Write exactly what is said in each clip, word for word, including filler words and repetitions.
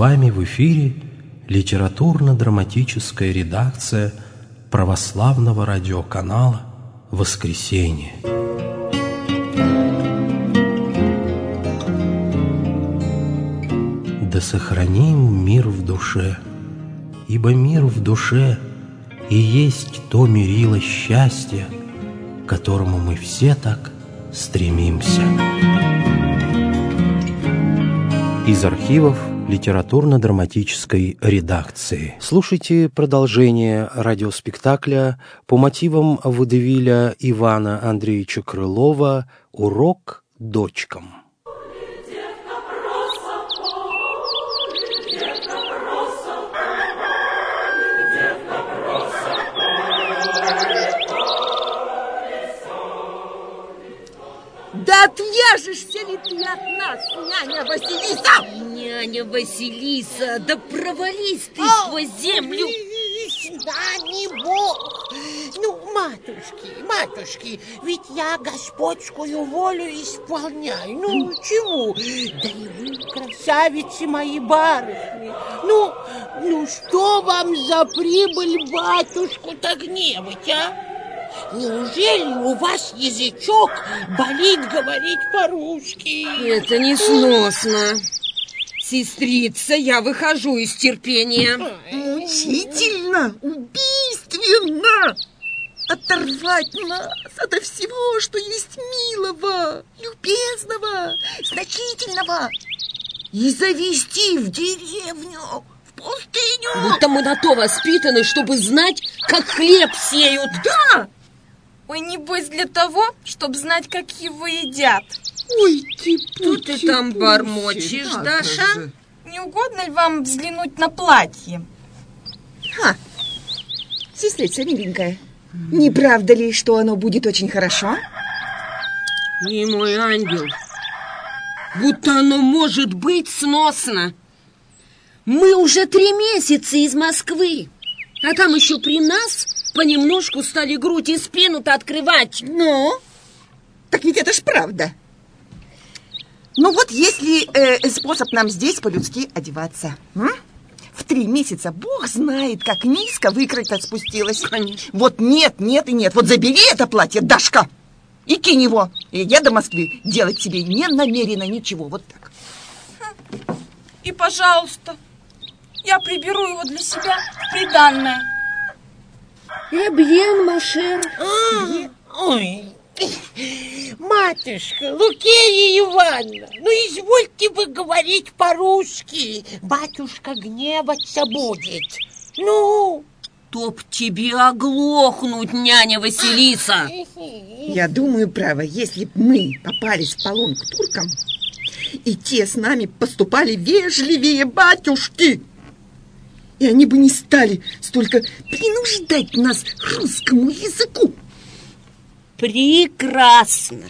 вами в эфире литературно-драматическая редакция православного радиоканала «Воскресенье». Да сохраним мир в душе, ибо мир в душе и есть то мерило счастья, к которому мы все так стремимся. Из архивов литературно-драматической редакции. Слушайте продолжение радиоспектакля по мотивам водевиля Ивана Андреевича Крылова «Урок дочкам». Да отвяжешься ли ты от нас, няня Василиса? Няня Василиса, да провались ты О, сквозь землю. Да не бог. Ну, матушки, матушки, ведь я господскую волю исполняю. Ну, чего? Да и вы, красавицы мои барышни. Ну, ну что вам за прибыль батюшку-то гневать, а? Неужели у вас язычок болит говорить по-русски? Это несносно. Сестрица, я выхожу из терпения. Мучительно, убийственно оторвать нас ото всего, что есть милого, любезного, значительного, и завести в деревню, в пустыню. Будто мы на то воспитаны, чтобы знать, как хлеб сеют. Да! Ой, небось для того, чтобы знать, как его едят. Ой, ты, Что ты там бормочешь, Даша? Не угодно ли вам взглянуть на платье? Ха, сестрица миленькая, не правда ли, что оно будет очень хорошо? Не мой ангел, будто оно может быть сносно. Мы уже три месяца из Москвы, а там еще при нас понемножку стали грудь и спину-то открывать. Ну, так ведь это ж правда. Ну вот если э, способ нам здесь по-людски одеваться. М? В три месяца Бог знает, как низко в икры-то спустилась. Конечно. Вот нет, нет и нет. Вот забери это платье, Дашка, и кинь его. И я до Москвы делать себе не намерена ничего. Вот так. И, пожалуйста, я приберу его для себя в приданное. Эбьен, Машер. А, ой, матушка, Лукерья Ивановна, ну извольте вы говорить по-русски. Батюшка гневаться будет. Ну... Чтоб тебе оглохнуть, няня Василиса. Я думаю, право, если б мы попались в полон к туркам, и те с нами поступали вежливее батюшки, и они бы не стали столько принуждать нас к русскому языку. Прекрасно.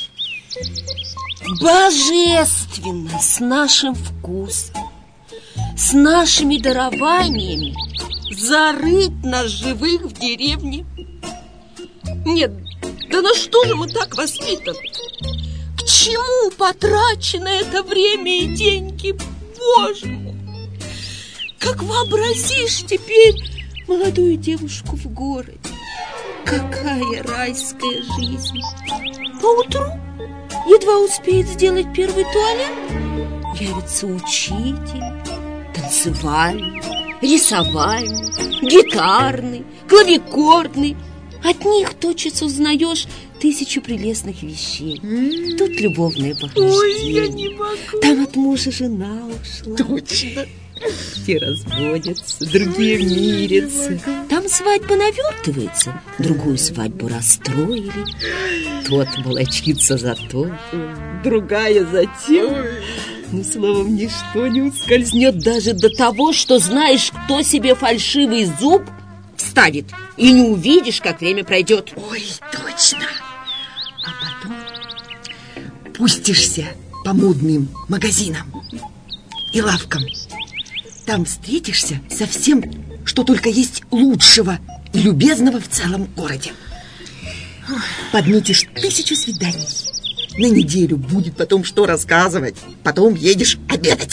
Божественно, с нашим вкусом, с нашими дарованиями зарыть нас живых в деревне. Нет, да на что же мы так воспитаны? К чему потрачено это время и деньги, Боже мой? Как вообразишь теперь молодую девушку в городе? Какая райская жизнь! Поутру едва успеет сделать первый туалет, явится учитель, танцевальный, рисовальный, гитарный, клавикордный. От них тотчас узнаешь тысячу прелестных вещей. Mm. Тут любовное похождение. Ой, я не могу. Там от мужа жена ушла. Точно. Те разводятся, другие мирятся. Там свадьба навертывается, другую свадьбу расстроили. Тот волочится за то, другая за тем. Ну, словом, ничто не ускользнет даже до того, что знаешь, кто себе фальшивый зуб вставит, и не увидишь, как время пройдет. Ой, точно. А потом пустишься по модным магазинам и лавкам. Там встретишься со всем, что только есть лучшего и любезного в целом городе. Подметишь тысячу свиданий. На неделю будет потом что рассказывать. Потом едешь обедать.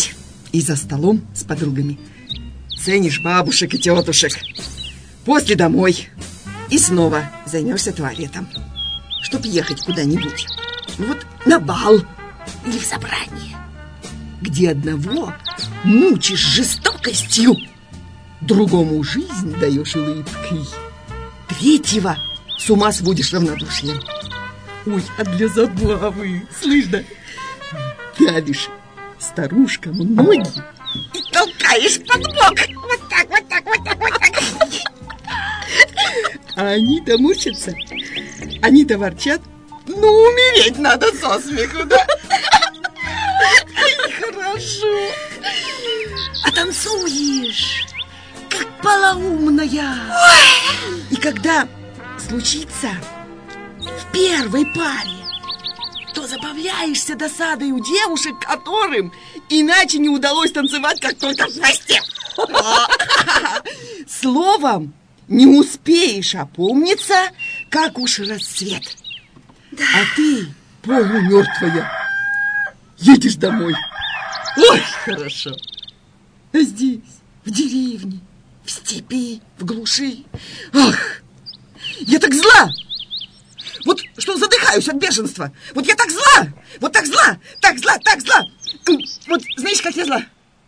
И за столом с подругами ценишь бабушек и тетушек. После домой. И снова займешься туалетом, чтоб ехать куда-нибудь. Ну вот на бал или в собрание, где одного мучишь жестокостью, другому жизнь даешь улыбкой, третьего с ума сводишь равнодушием. Ой, а для забавы, слышь, да, давишь старушкам ноги и толкаешь под бок. Вот так, вот так, вот так, вот так. А они-то мучатся, они-то ворчат. Ну, умереть надо со смеху, да? Ой, хорошо. А танцуешь, как полоумная. И когда случится в первой паре, то забавляешься досадой у девушек, которым иначе не удалось танцевать, как только в хвосте. Словом, не успеешь опомниться, как уж рассвет. Да. А ты, полумертвая, едешь домой. Ой, хорошо. А здесь, в деревне, в степи, в глуши. Ах, я так зла! Вот что задыхаюсь от бешенства. Вот я так зла! Вот так зла! Так зла, так зла! Вот знаешь, как я зла?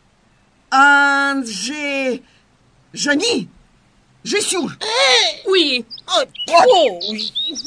Анже... Жани... Жесюр! Ой! Ой!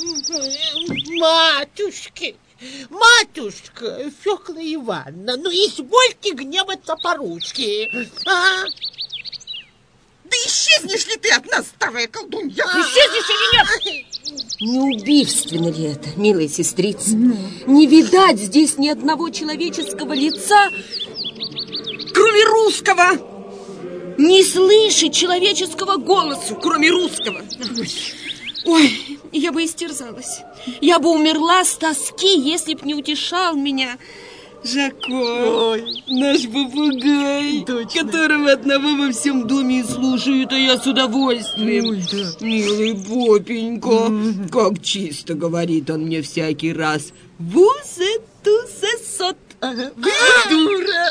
Матушки! Матушка, Фёкла Ивановна, ну извольте гневаться по-русски, а? Да исчезнешь ли ты от нас, старая колдунья? А? Исчезнешь или нет? Не убийственно ли это, милая сестрица? Mm. Не видать здесь ни одного человеческого лица, кроме русского. Не слышать человеческого голоса, кроме русского. Ой, я бы истерзалась. Я бы умерла с тоски, если б не утешал меня Жако, ой, наш попугай, точно, которого одного во всем доме и слушают, а я с удовольствием. Ой, да. Милый Попенька, mm-hmm. Как чисто говорит он мне всякий раз. Вузе тусе сот. Ага. Вы дура.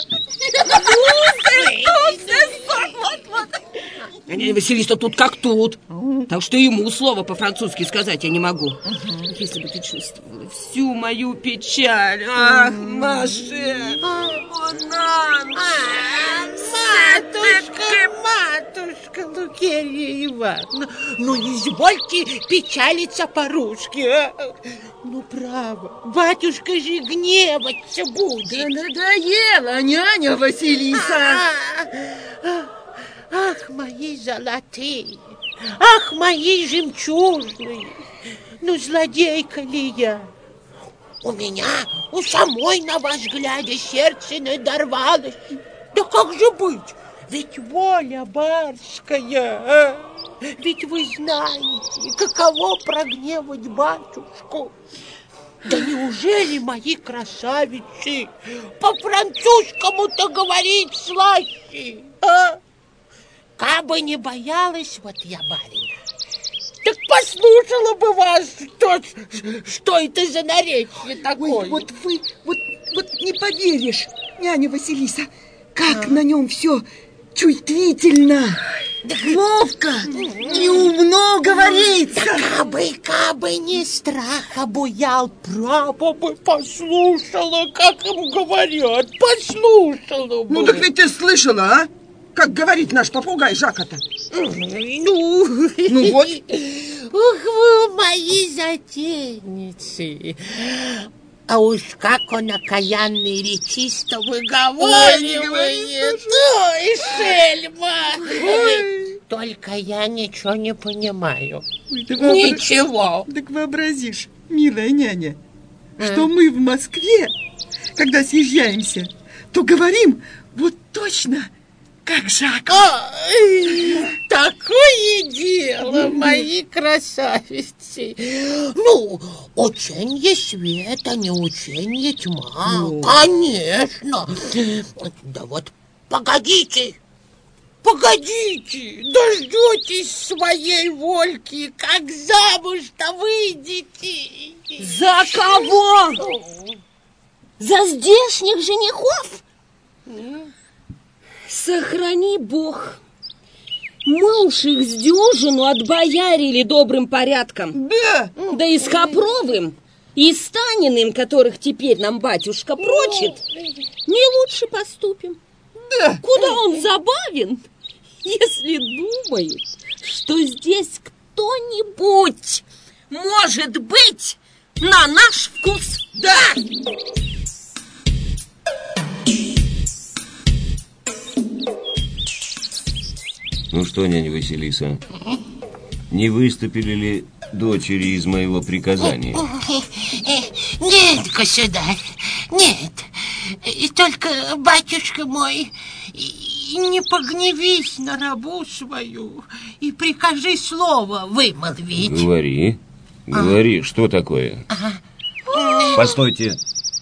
Василиса тут как тут. Так что ему слово по-французски сказать я не могу. Если бы ты чувствовала всю мою печаль. Ах, Маше, матушка, матушка Лукерья Ивановна, ну извольте печалиться по-русски, а? Ну, право, батюшка же гневаться будет. Да надоела, няня Василиса. Ах, мои золотые, ах, мои жемчужные, ну, злодейка ли я? У меня у самой на вас глядя сердце надорвалось. Да как же быть? Ведь воля барская, а? Ведь вы знаете, каково прогневать батюшку. Да неужели мои красавицы по-французскому-то говорить слаще, а? Кабы не боялась вот я барина, так послушала бы вас, что, что это за наречие такое. Ой, вот вы, вот, вот не поверишь, няня Василиса, как а? на нем все чувствительно, да, ловко и умно говорится. Да кабы, кабы не страх обуял, право бы послушала, как им говорят, послушала бы. Ну так ведь ты слышала, а? Как говорит наш попугай Жака-то. Ну, ну вот. Ух вы, мои затейницы. А уж как он окаянный речисто выговаривает. Ой, шельма. Ой. Только я ничего не понимаю. Ой, да ничего. Вообра... Так вообразишь, милая няня, а? Что мы в Москве, когда съезжаемся, то говорим вот точно... Как Жак. Ой, такое дело, мои красавицы. Ну, ученье свет, а не ученье тьма. Ну. Конечно. Да вот погодите, погодите, дождетесь своей Вольки, как замуж-то выйдете. За кого? За здешних женихов? Сохрани Бог. Мы уж их с дюжину отбоярили добрым порядком. Да. Да и с Хопровым, и с Таниным, которых теперь нам батюшка прочит, не лучше поступим. Да. Куда он забавен, если думает, что здесь кто-нибудь может быть на наш вкус. Да. Ну что, няня Василиса, не выступили ли дочери из моего приказания? Нет, государь, нет. И только, батюшка мой, не погневись на рабу свою и прикажи слово вымолвить. Говори, говори, а? Что такое? Ага. Постойте.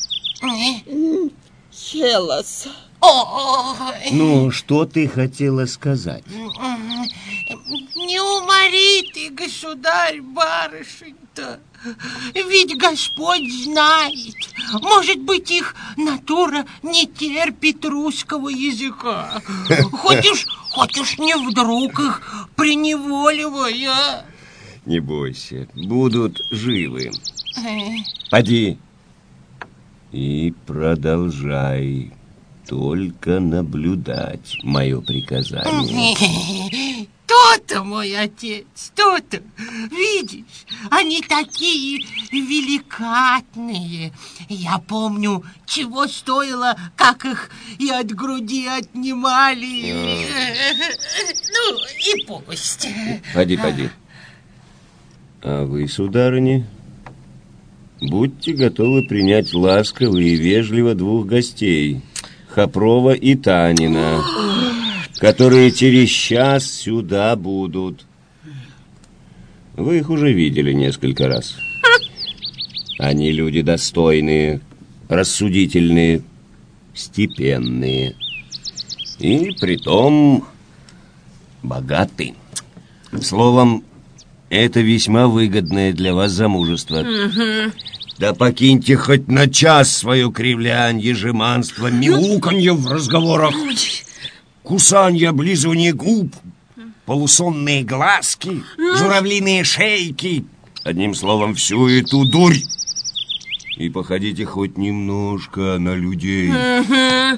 Челос. Ой. Ну, что ты хотела сказать? Не умори ты, государь, барышень-то. Ведь Господь знает. Может быть, их натура не терпит русского языка. Хоть уж, хоть уж не вдруг их приневоливая. Не бойся, будут живы. Поди и продолжай только наблюдать мое приказание. То-то, мой отец, то-то. Видишь, они такие великатные. Я помню, чего стоило, как их и от груди отнимали. Ну, и пусть. Поди, поди. А вы, сударыня, будьте готовы принять ласково и вежливо двух гостей, Хопрова и Танина, которые через час сюда будут. Вы их уже видели несколько раз. Они люди достойные, рассудительные, степенные и притом богаты. Словом, это весьма выгодное для вас замужество. Угу. Да покиньте хоть на час свое кривлянье, жеманство, мяуканье в разговорах, кусанье, облизывание губ, полусонные глазки, журавлиные шейки. Одним словом, всю эту дурь. И походите хоть немножко на людей. Угу.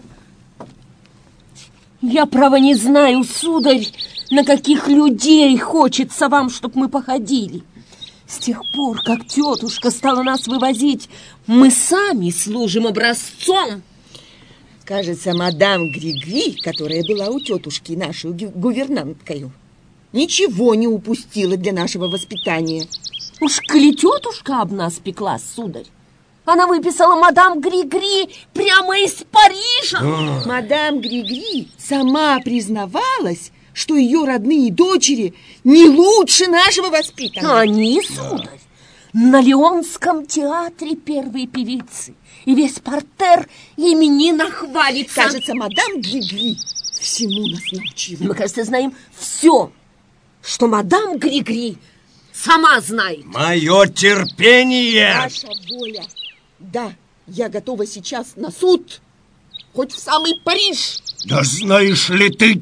Я, право, не знаю, сударь, на каких людей хочется вам, чтоб мы походили. С тех пор, как тетушка стала нас вывозить, мы сами служим образцом. Кажется, мадам Григри, которая была у тетушки нашей гувернанткою, ничего не упустила для нашего воспитания. Уж коли тетушка об нас пеклась, сударь, она выписала мадам Григри прямо из Парижа. А. Мадам Григри сама признавалась, что ее родные дочери не лучше нашего воспитания. Они, сударь, на Леонском театре первые певицы, и весь партер ими не нахвалится. Кажется, мадам Григри всему нас научила. Мы, кажется, знаем все, что мадам Григри сама знает. Мое терпение! Ваша воля. Да, я готова сейчас на суд, хоть в самый Париж. Да знаешь ли ты...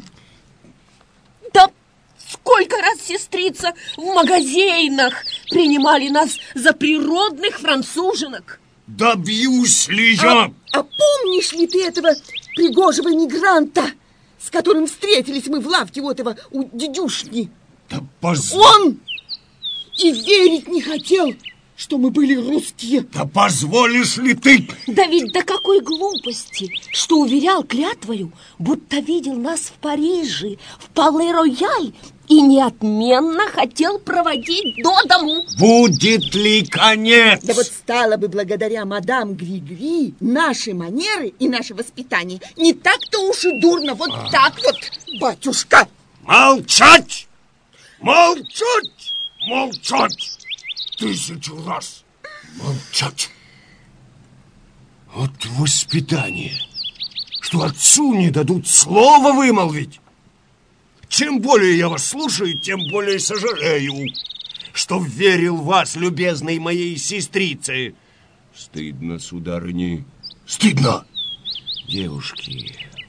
Да сколько раз, сестрица, в магазинах принимали нас за природных француженок. Да бьюсь ли я? А, а помнишь ли ты этого пригожего мигранта, с которым встретились мы в лавке вот этого у дедюшни? Да поз... Он и верить не хотел, что мы были русские. Да позволишь ли ты? Да ведь до какой глупости, что уверял клятвою, будто видел нас в Париже, в Пале-Рояль, и неотменно хотел проводить до дому. Будет ли конец? Да вот стало бы благодаря мадам Григри наши манеры и наше воспитание не так-то уж и дурно. Вот а. так вот, батюшка. Молчать! Молчать! Молчать! Тысячу раз молчать. Вот воспитание, что отцу не дадут слова вымолвить. Чем более я вас слушаю, тем более сожалею, что верил вас, любезной моей сестрице. Стыдно, сударыни, стыдно. Девушки,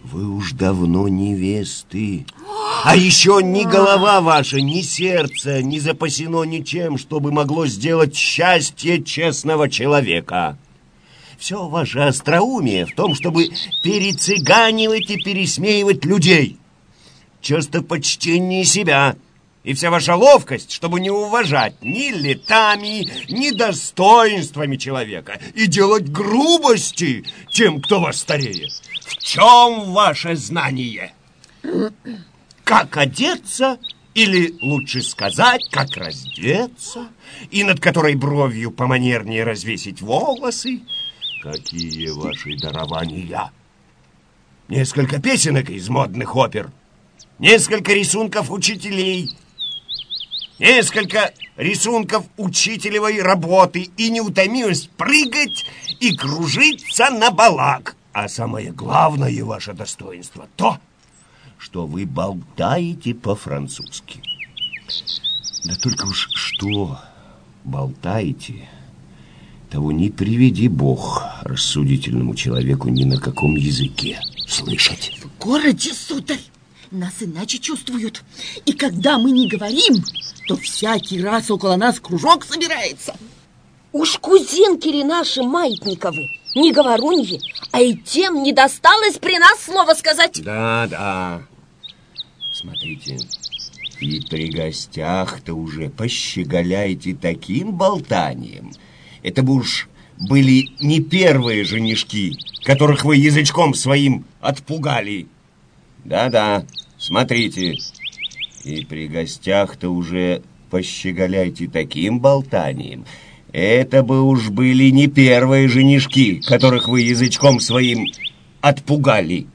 Вы уж давно невесты. А еще ни голова ваша, ни сердце не запасено ничем, чтобы могло сделать счастье честного человека. Все ваше остроумие в том, чтобы перецыганивать и пересмеивать людей. Часто почтение себя. И вся ваша ловкость, чтобы не уважать ни летами, ни достоинствами человека и делать грубости тем, кто вас старее. В чем ваше знание? Как одеться, или лучше сказать, как раздеться, и над которой бровью поманернее развесить волосы? Какие ваши дарования? Несколько песенок из модных опер, несколько рисунков учителей, несколько рисунков учителевой работы и неутомимость прыгать и кружиться на балах. А самое главное ваше достоинство то, что вы болтаете по-французски. Да только уж что болтаете, того не приведи Бог рассудительному человеку ни на каком языке слышать. В городе, сударь, нас иначе чувствуют. И когда мы не говорим, то всякий раз около нас кружок собирается. Уж кузинки ли наши Маятниковы, не говоруньи, а и тем не досталось при нас слово сказать. Да, да. Смотрите, и при гостях-то уже пощеголяйте таким болтанием. Это бы уж были не первые женишки, которых вы язычком своим отпугали. Да-да, смотрите, и при гостях-то уже пощеголяйте таким болтанием. Это бы уж были не первые женишки, которых вы язычком своим отпугали.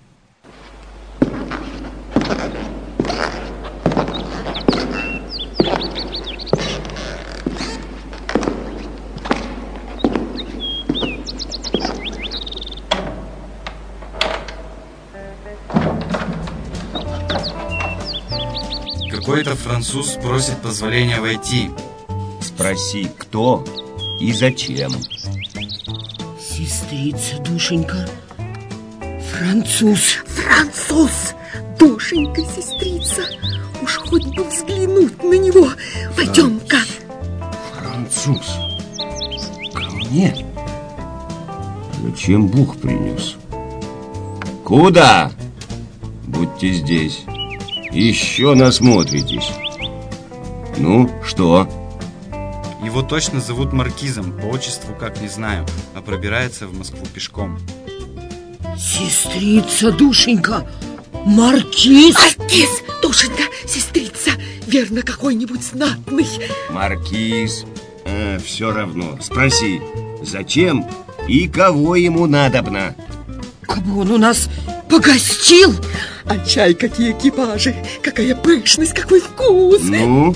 Какой-то француз просит позволения войти. Спроси, кто и зачем. Сестрица, душенька. Француз. Француз. Душенька, сестрица. Уж хоть бы взглянуть на него. Пойдем-ка. Француз. Ко мне? Зачем Бог принес? Куда? Будьте здесь. Еще насмотритесь. Ну, что? Его точно зовут Маркизом, по отчеству как не знаю, а пробирается в Москву пешком. Сестрица, душенька, Маркиз. Маркиз, душенька, сестрица, верно, какой-нибудь знатный. Маркиз, а, все равно. Спроси, зачем и кого ему надобно? Кабы он у нас погостил. А чай, какие экипажи, какая пышность, какой вкус. Ну?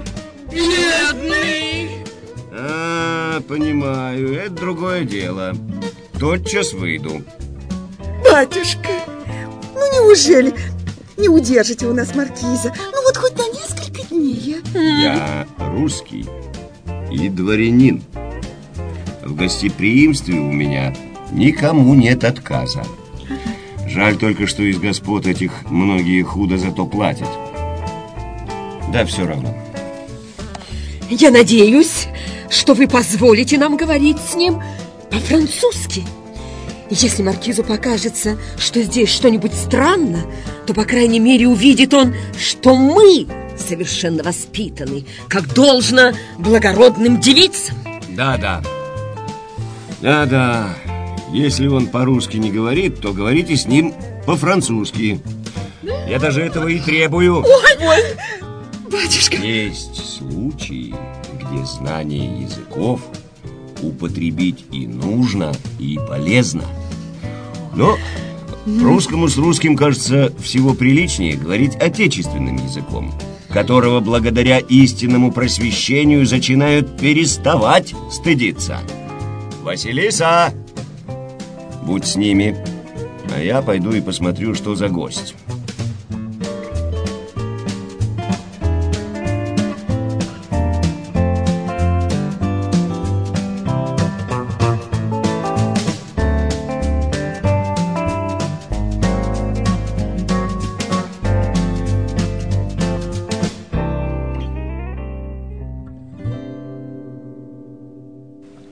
Бедный. А, понимаю, это другое дело. Тотчас выйду. Батюшка, ну неужели не удержите у нас маркиза? Ну вот хоть на несколько дней. Я русский и дворянин. В гостеприимстве у меня никому нет отказа. Жаль только, что из господ этих многие худо зато платят. Да все равно. Я надеюсь, что вы позволите нам говорить с ним по-французски. Если маркизу покажется, что здесь что-нибудь странно, то, по крайней мере, увидит он, что мы совершенно воспитаны, как должно благородным девицам. Да-да. Да-да. Если он по-русски не говорит, то говорите с ним по-французски. Я даже этого и требую. Ой, ой, батюшка. Есть случаи, где знание языков употребить и нужно, и полезно. Но русскому с русским, кажется, всего приличнее говорить отечественным языком, которого благодаря истинному просвещению начинают переставать стыдиться. Василиса! Будь с ними, а я пойду и посмотрю, что за гость.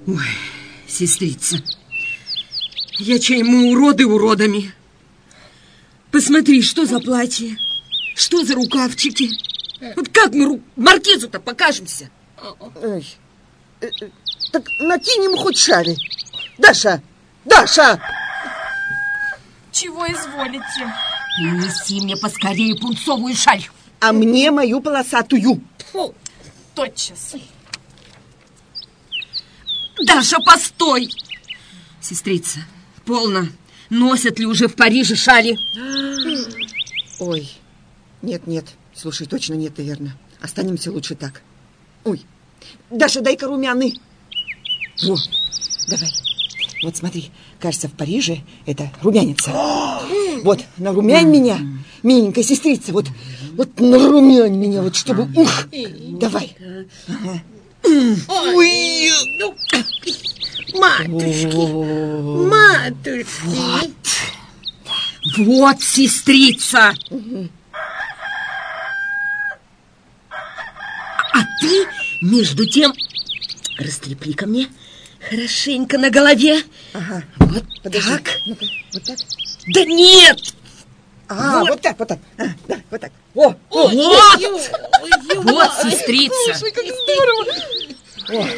Ой, сестрица, я чай, мы уроды уродами. Посмотри, что за платье, что за рукавчики. Вот как мы ру... маркизу-то покажемся? Ой. Так накинем хоть шали. Даша, Даша! Чего изволите? Принеси мне поскорее пунцовую шаль. А мне мою полосатую. Фу, тотчас. Даша, постой! Сестрица, полно. Носят ли уже в Париже шали? Ой, нет, нет. Слушай, точно нет, наверное. Останемся лучше так. Ой, Даша, дай-ка румяны. Во, давай. Вот смотри, кажется, в Париже это румяница. Вот, нарумянь меня, миленькая сестрица. Вот, вот нарумянь меня, вот чтобы... Ух, давай. Ага. Ой, ну, матушки, матушки. Вот, вот сестрица. Угу. А ты, между тем, растрепли ко мне хорошенько на голове. Ага. Вот подожди. Так. Ну-ка, вот так. Да нет! А, вот. вот так, вот так. А, да, вот так. О, о, вот! Ой, ой, Вот, сестрица. Слушай, как здорово.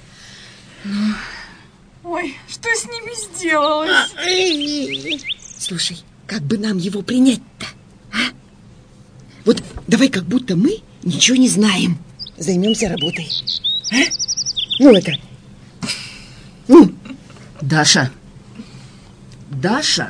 Ой, что с ними сделалось? Слушай, как бы нам его принять-то? А? Вот давай как будто мы ничего не знаем. Займемся работой. А? Ну это. Ну. Даша. Даша.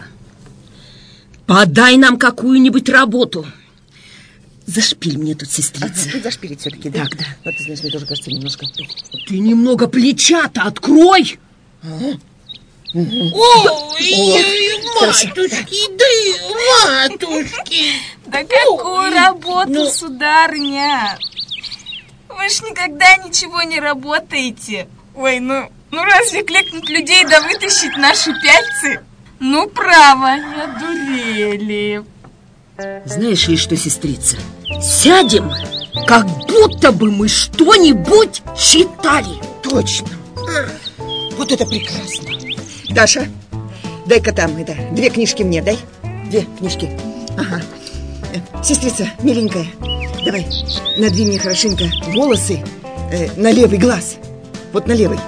Подай нам какую-нибудь работу. Зашпиль мне тут, сестрица. Ага, тут зашпилить все-таки, да? Так, да. Вот, ты знаешь, мне тоже кажется немножко. Ты немного плеча-то открой. Ага. Ой, ой, матушки, да матушки. Да какую работу, ну... сударыня? Вы ж никогда ничего не работаете. Ой, ну, ну разве кликнуть людей да вытащить наши пяльцы? Ну, право, не одурели. Знаешь ли что, сестрица? Сядем, как будто бы мы что-нибудь читали. Точно. Вот это прекрасно. Даша, дай-ка там это, две книжки мне, дай. Две книжки. Ага. Сестрица, миленькая, давай, надвинь мне хорошенько волосы э, на левый глаз. Вот на левый.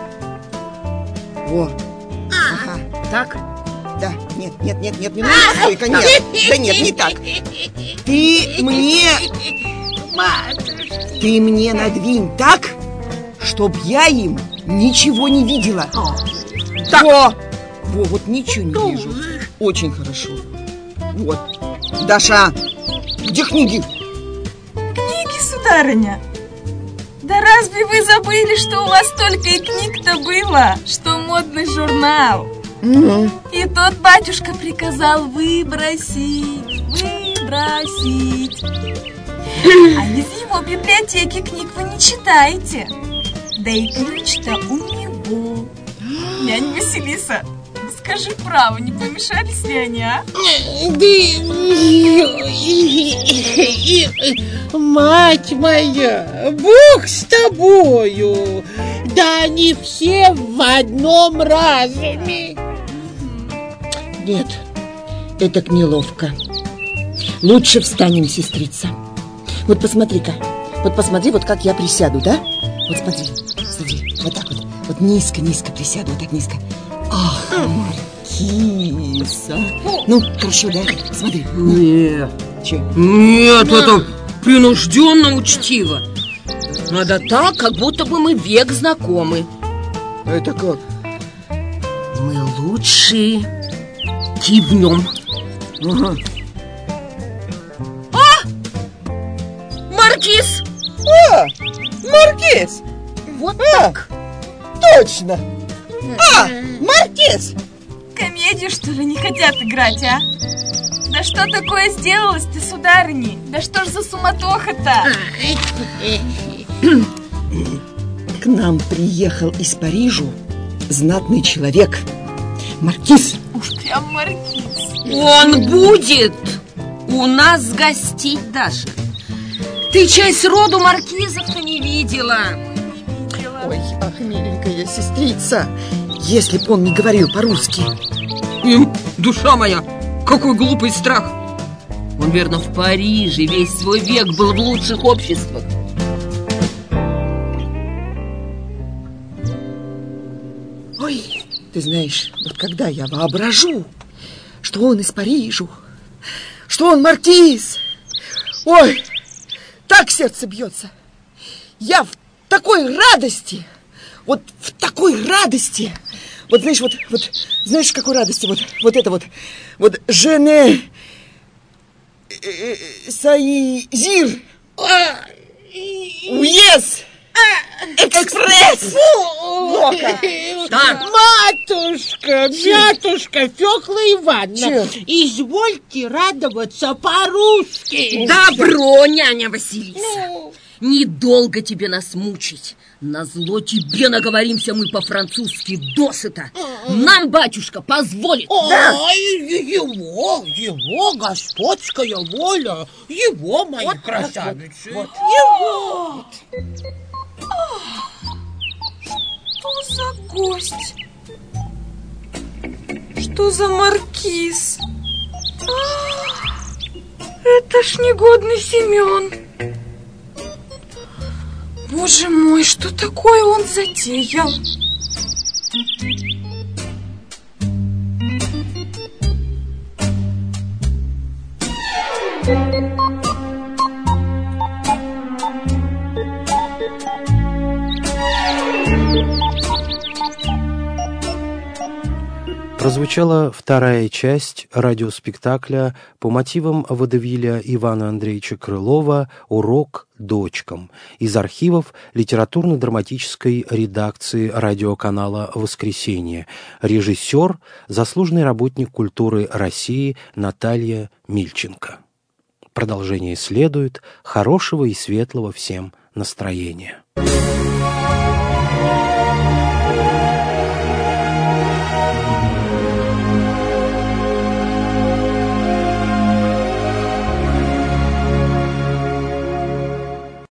Во. Ага. Так? Да. Нет, нет, нет, нет, не нужно. Ой, нет. Да нет, не так. Ты мне... Матушки. Ты мне надвинь так, чтоб я им ничего не видела. Так. Во. Во, вот ничего не вижу. Очень хорошо. Вот. Даша, где книги? Книги, сударыня? Да разве вы забыли, что у вас только и книг-то было, что модный журнал? Угу. И тот батюшка приказал выбросить, выбросить. А из его библиотеки книг вы не читаете. Да и ключ-то у него. Нянь Василиса, скажи право, не помешались ли они, а? Да, мать моя, Бог с тобою. Да они все в одном разуме. Нет, это так неловко. Лучше встанем, сестрица. Вот посмотри-ка. Вот посмотри, вот как я присяду, да? Вот смотри, смотри, вот так вот. Вот низко-низко присяду, вот так низко. Ах, Маркиз, а. Ну, хорошо, да? Смотри. Нет. Че? Нет, это принужденно учтиво. Надо так, как будто бы мы век знакомы. Это как? Мы лучше кивнем. Ага. Маркиз! А, Маркиз! Вот а, так. Точно! А, Маркиз! Комедию, что ли, не хотят играть, а? Да что такое сделалось ты, сударыни? Да что ж за суматоха-то? К нам приехал из Парижа знатный человек. Маркиз. Уж прям маркиз. Он будет у нас гостить, Даша. Ты чай сроду маркизов-то не видела. Не видела. Ой, ах, миленькая сестрица, если б он не говорил по-русски. Им, душа моя, какой глупый страх. Он, верно, в Париже весь свой век был в лучших обществах. Ой, ты знаешь, вот когда я воображу, что он из Парижа, что он маркиз, ой, так сердце бьется. Я в такой радости, вот в такой радости. Вот знаешь, вот, вот знаешь, какой радости, вот, вот это вот, вот жене Саизир, уез, экспресс. Так. Матушка, матушка, Фёкла Ивановна, Че? извольте радоваться по-русски. Добро, няня Василиса. Ну. Недолго тебе нас мучить. Назло тебе наговоримся мы по-французски досыта. Нам батюшка позволит. Ой, его, его господская воля, его, мои Вот, красавицы, вот, вот. его. Что за гость? Что за маркиз? А, это ж негодный Семен. Боже мой, что такое он затеял? Прозвучала вторая часть радиоспектакля по мотивам водевиля Ивана Андреевича Крылова «Урок дочкам» из архивов литературно-драматической редакции радиоканала «Воскресенье». Режиссер, заслуженный работник культуры России Наталья Мильченко. Продолжение следует. Хорошего и светлого всем настроения.